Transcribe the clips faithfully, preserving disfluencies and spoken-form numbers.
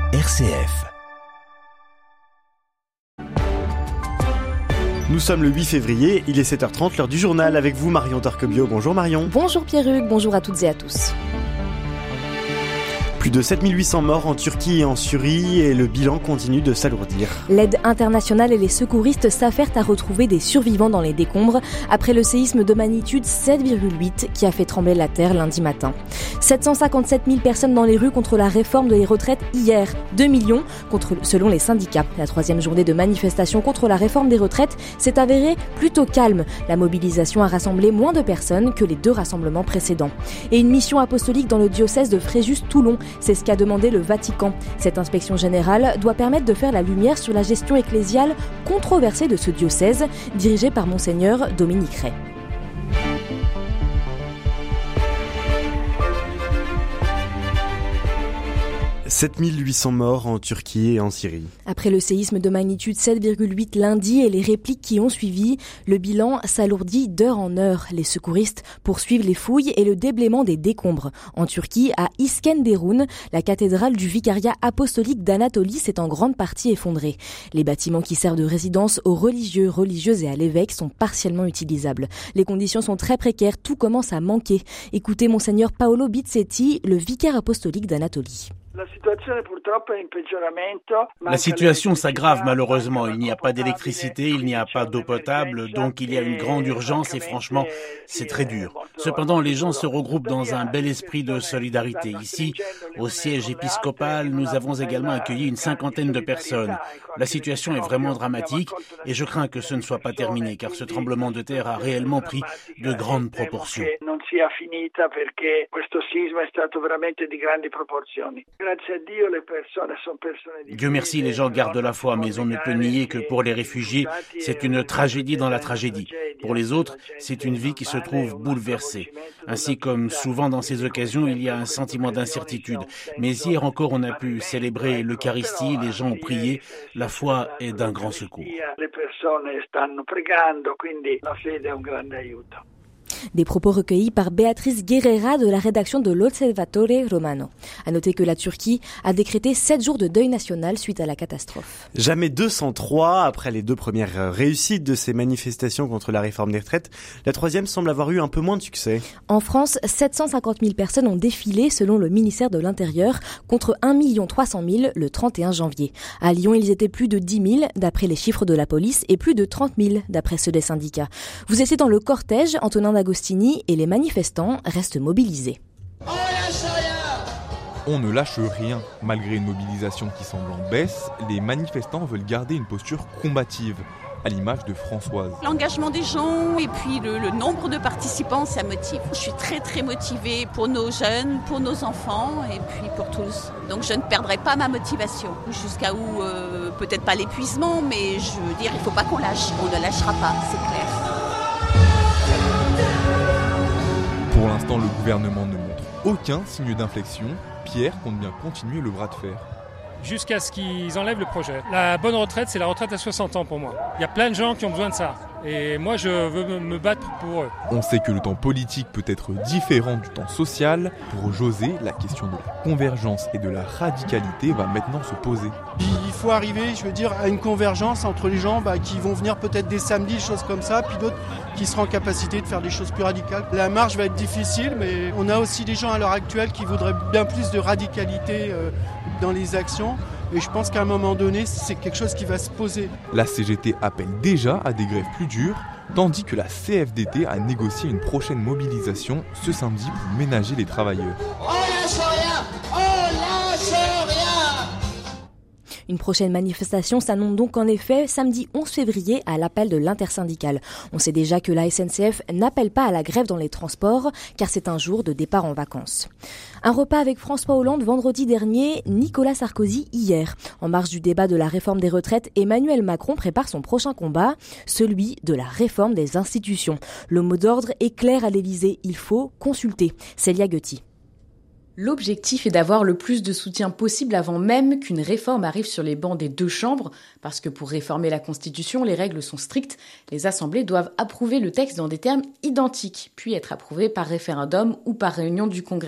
R C F. Nous sommes le huit février, il est sept heures trente, l'heure du journal avec vous Marion Torquebio. Bonjour Marion. Bonjour Pierruc, bonjour à toutes et à tous. Plus de sept mille huit cents morts en Turquie et en Syrie et le bilan continue de s'alourdir. L'aide internationale et les secouristes s'affairent à retrouver des survivants dans les décombres après le séisme de magnitude sept virgule huit qui a fait trembler la terre lundi matin. sept cent cinquante-sept mille personnes dans les rues contre la réforme des retraites hier, deux millions contre, selon les syndicats. La troisième journée de manifestation contre la réforme des retraites s'est avérée plutôt calme. La mobilisation a rassemblé moins de personnes que les deux rassemblements précédents. Et une mission apostolique dans le diocèse de Fréjus-Toulon. C'est ce qu'a demandé le Vatican. Cette inspection générale doit permettre de faire la lumière sur la gestion ecclésiale controversée de ce diocèse, dirigé par Monseigneur Dominique Ray. sept mille huit cents morts en Turquie et en Syrie. Après le séisme de magnitude sept virgule huit lundi et les répliques qui ont suivi, le bilan s'alourdit d'heure en heure. Les secouristes poursuivent les fouilles et le déblaiement des décombres. En Turquie, à İskenderun, la cathédrale du vicariat apostolique d'Anatolie s'est en grande partie effondrée. Les bâtiments qui servent de résidence aux religieux, religieuses et à l'évêque sont partiellement utilisables. Les conditions sont très précaires, tout commence à manquer. Écoutez Monseigneur Paolo Bizzetti, le vicaire apostolique d'Anatolie. La situation s'aggrave malheureusement. Il n'y a pas d'électricité, il n'y a pas d'eau potable, donc il y a une grande urgence et franchement, c'est très dur. Cependant, les gens se regroupent dans un bel esprit de solidarité. Ici, au siège épiscopal, nous avons également accueilli une cinquantaine de personnes. La situation est vraiment dramatique et je crains que ce ne soit pas terminé car ce tremblement de terre a réellement pris de grandes proportions. Dieu merci, les gens gardent la foi, mais on ne peut nier que pour les réfugiés, c'est une tragédie dans la tragédie. Pour les autres, c'est une vie qui se trouve bouleversée. Ainsi comme souvent dans ces occasions, il y a un sentiment d'incertitude. Mais hier encore, on a pu célébrer l'Eucharistie, les gens ont prié. La foi est d'un grand secours. Des propos recueillis par Beatrice Guerrera de la rédaction de l'Osservatore Romano. À noter que la Turquie a décrété sept jours de deuil national suite à la catastrophe. Jamais deux cent trois, après les deux premières réussites de ces manifestations contre la réforme des retraites, la troisième semble avoir eu un peu moins de succès. En France, sept cent cinquante mille personnes ont défilé selon le ministère de l'Intérieur contre un million trois cent mille le trente et un janvier. À Lyon, ils étaient plus de dix mille d'après les chiffres de la police et plus de trente mille d'après ceux des syndicats. Vous étiez dans le cortège, Antonin Agostini, et les manifestants restent mobilisés. On ne lâche rien. Malgré une mobilisation qui semble en baisse, les manifestants veulent garder une posture combative, à l'image de Françoise. L'engagement des gens et puis le, le nombre de participants, ça motive. Je suis très très motivée pour nos jeunes, pour nos enfants et puis pour tous. Donc je ne perdrai pas ma motivation. Jusqu'à où, euh, peut-être pas l'épuisement, mais je veux dire, il ne faut pas qu'on lâche. On ne lâchera pas, c'est clair. Pour l'instant, le gouvernement ne montre aucun signe d'inflexion. Pierre compte bien continuer le bras de fer. Jusqu'à ce qu'ils enlèvent le projet. La bonne retraite, c'est la retraite à soixante ans pour moi. Il y a plein de gens qui ont besoin de ça. Et moi, je veux me battre pour eux. On sait que le temps politique peut être différent du temps social. Pour José, la question de la convergence et de la radicalité va maintenant se poser. Il faut arriver, je veux dire, à une convergence entre les gens bah, qui vont venir peut-être des samedis, choses comme ça, puis d'autres qui seront en capacité de faire des choses plus radicales. La marche va être difficile, mais on a aussi des gens à l'heure actuelle qui voudraient bien plus de radicalité euh, dans les actions. Et je pense qu'à un moment donné, c'est quelque chose qui va se poser. La C G T appelle déjà à des grèves plus dures, tandis que la C F D T a négocié une prochaine mobilisation ce samedi pour ménager les travailleurs. On lâche rien, on lâche rien. Une prochaine manifestation s'annonce donc en effet samedi onze février à l'appel de l'intersyndicale. On sait déjà que la S N C F n'appelle pas à la grève dans les transports car c'est un jour de départ en vacances. Un repas avec François Hollande vendredi dernier, Nicolas Sarkozy hier. En marge du débat de la réforme des retraites, Emmanuel Macron prépare son prochain combat, celui de la réforme des institutions. Le mot d'ordre est clair à l'Élysée, il faut consulter. Célia Gutti. L'objectif est d'avoir le plus de soutien possible avant même qu'une réforme arrive sur les bancs des deux chambres, parce que pour réformer la Constitution, les règles sont strictes. Les assemblées doivent approuver le texte dans des termes identiques, puis être approuvées par référendum ou par réunion du Congrès. Le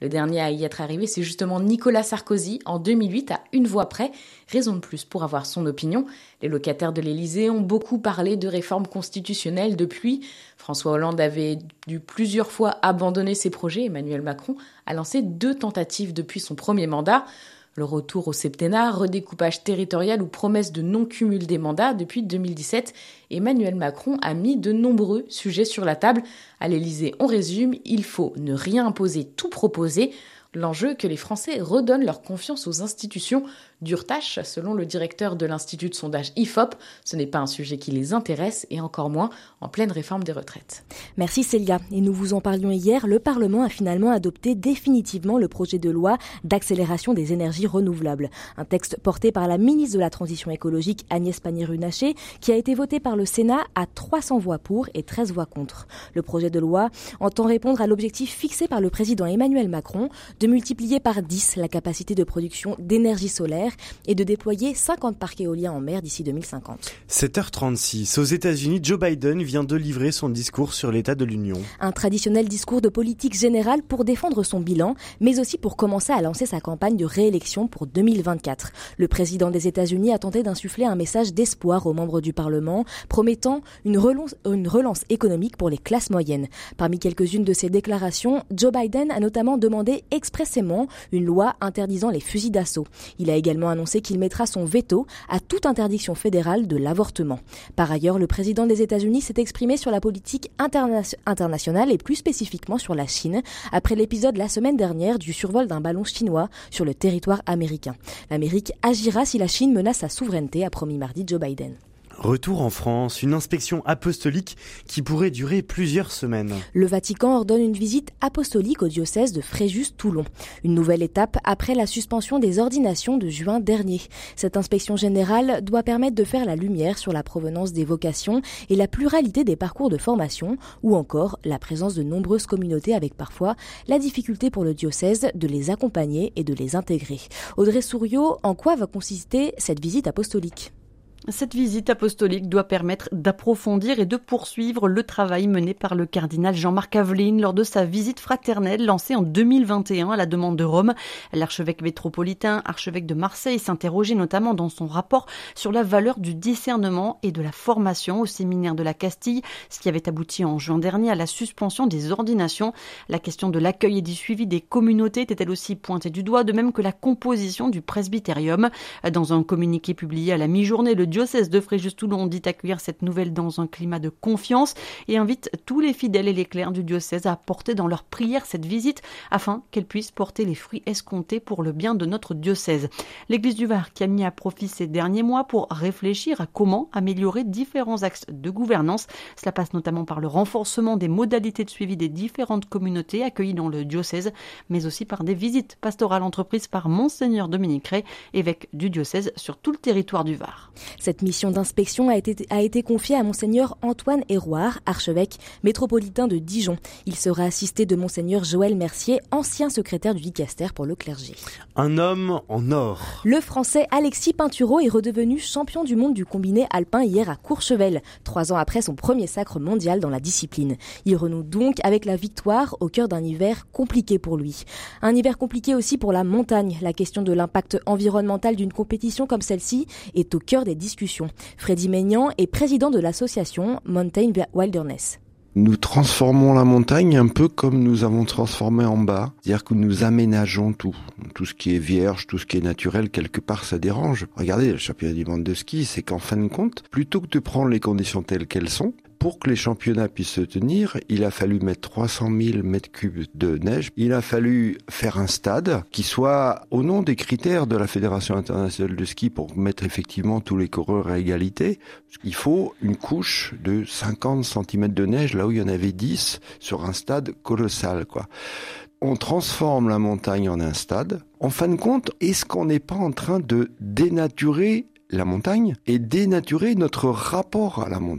Le dernier à y être arrivé, c'est justement Nicolas Sarkozy en deux mille huit, à une voix près. Raison de plus pour avoir son opinion. Les locataires de l'Élysée ont beaucoup parlé de réforme constitutionnelle depuis. François Hollande avait dû plusieurs fois abandonner ses projets. Emmanuel Macron a lancé deux tentatives depuis son premier mandat. Le retour au septennat, redécoupage territorial ou promesse de non-cumul des mandats. Depuis deux mille dix-sept, Emmanuel Macron a mis de nombreux sujets sur la table. À l'Élysée, on résume, il faut ne rien imposer, tout proposer. L'enjeu, que les Français redonnent leur confiance aux institutions. Dure tâche, selon le directeur de l'Institut de sondage I F O P. Ce n'est pas un sujet qui les intéresse et encore moins en pleine réforme des retraites. Merci Célia. Et nous vous en parlions hier, le Parlement a finalement adopté définitivement le projet de loi d'accélération des énergies renouvelables. Un texte porté par la ministre de la Transition écologique Agnès Pannier-Runacher qui a été voté par le Sénat à trois cents voix pour et treize voix contre. Le projet de loi entend répondre à l'objectif fixé par le président Emmanuel Macron de multiplier par dix la capacité de production d'énergie solaire et de déployer cinquante parcs éoliens en mer d'ici deux mille cinquante. sept heures trente-six. Aux États-Unis, Joe Biden vient de livrer son discours sur l'état de l'Union. Un traditionnel discours de politique générale pour défendre son bilan, mais aussi pour commencer à lancer sa campagne de réélection pour deux mille vingt-quatre. Le président des États-Unis a tenté d'insuffler un message d'espoir aux membres du Parlement, promettant une relance, une relance économique pour les classes moyennes. Parmi quelques-unes de ses déclarations, Joe Biden a notamment demandé expressément une loi interdisant les fusils d'assaut. Il a également annoncé qu'il mettra son veto à toute interdiction fédérale de l'avortement. Par ailleurs, le président des États-Unis s'est exprimé sur la politique interna- internationale et plus spécifiquement sur la Chine, après l'épisode la semaine dernière du survol d'un ballon chinois sur le territoire américain. L'Amérique agira si la Chine menace sa souveraineté, a promis mardi Joe Biden. Retour en France, une inspection apostolique qui pourrait durer plusieurs semaines. Le Vatican ordonne une visite apostolique au diocèse de Fréjus-Toulon. Une nouvelle étape après la suspension des ordinations de juin dernier. Cette inspection générale doit permettre de faire la lumière sur la provenance des vocations et la pluralité des parcours de formation, ou encore la présence de nombreuses communautés avec parfois la difficulté pour le diocèse de les accompagner et de les intégrer. Audrey Souriau, en quoi va consister cette visite apostolique ? Cette visite apostolique doit permettre d'approfondir et de poursuivre le travail mené par le cardinal Jean-Marc Aveline lors de sa visite fraternelle lancée en deux mille vingt et un à la demande de Rome. L'archevêque métropolitain, archevêque de Marseille, s'interrogeait notamment dans son rapport sur la valeur du discernement et de la formation au séminaire de la Castille, ce qui avait abouti en juin dernier à la suspension des ordinations. La question de l'accueil et du suivi des communautés était elle aussi pointée du doigt, de même que la composition du presbytérium. Dans un communiqué publié à la mi-journée, le diocèse de Fréjus-Toulon dit accueillir cette nouvelle dans un climat de confiance et invite tous les fidèles et les clercs du diocèse à apporter dans leur prière cette visite afin qu'elle puisse porter les fruits escomptés pour le bien de notre diocèse. L'Église du Var qui a mis à profit ces derniers mois pour réfléchir à comment améliorer différents axes de gouvernance. Cela passe notamment par le renforcement des modalités de suivi des différentes communautés accueillies dans le diocèse, mais aussi par des visites pastorales entreprises par Monseigneur Dominique Ray, évêque du diocèse sur tout le territoire du Var. Cette mission d'inspection a été, a été confiée à Monseigneur Antoine Hérouard, archevêque métropolitain de Dijon. Il sera assisté de Monseigneur Joël Mercier, ancien secrétaire du dicaster pour le clergé. Un homme en or. Le Français Alexis Pinturo est redevenu champion du monde du combiné alpin hier à Courchevel, trois ans après son premier sacre mondial dans la discipline. Il renoue donc avec la victoire au cœur d'un hiver compliqué pour lui. Un hiver compliqué aussi pour la montagne. La question de l'impact environnemental d'une compétition comme celle-ci est au cœur des discussions. Freddy Maignan est président de l'association Mountain Wilderness. Nous transformons la montagne un peu comme nous avons transformé en bas. C'est-à-dire que nous aménageons tout. Tout ce qui est vierge, tout ce qui est naturel, quelque part ça dérange. Regardez, le championnat du monde de ski, c'est qu'en fin de compte, plutôt que de prendre les conditions telles qu'elles sont, pour que les championnats puissent se tenir, il a fallu mettre trois cent mille mètres cubes de neige. Il a fallu faire un stade qui soit au nom des critères de la Fédération internationale de ski pour mettre effectivement tous les coureurs à égalité. Il faut une couche de cinquante centimètres de neige là où il y en avait dix sur un stade colossal, quoi. On transforme la montagne en un stade. En fin de compte, est-ce qu'on n'est pas en train de dénaturer la montagne et dénaturer notre rapport à la montagne?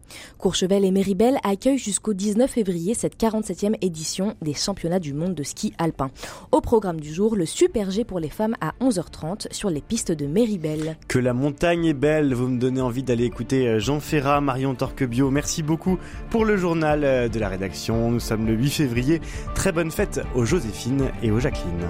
Courchevel et Méribel accueillent jusqu'au dix-neuf février cette quarante-septième édition des championnats du monde de ski alpin. Au programme du jour, le Super G pour les femmes à onze heures trente sur les pistes de Méribel. Que la montagne est belle, vous me donnez envie d'aller écouter Jean Ferrat, Marion Torquebio. Merci beaucoup pour le journal de la rédaction. Nous sommes le huit février. Très bonne fête aux Joséphine et aux Jacqueline.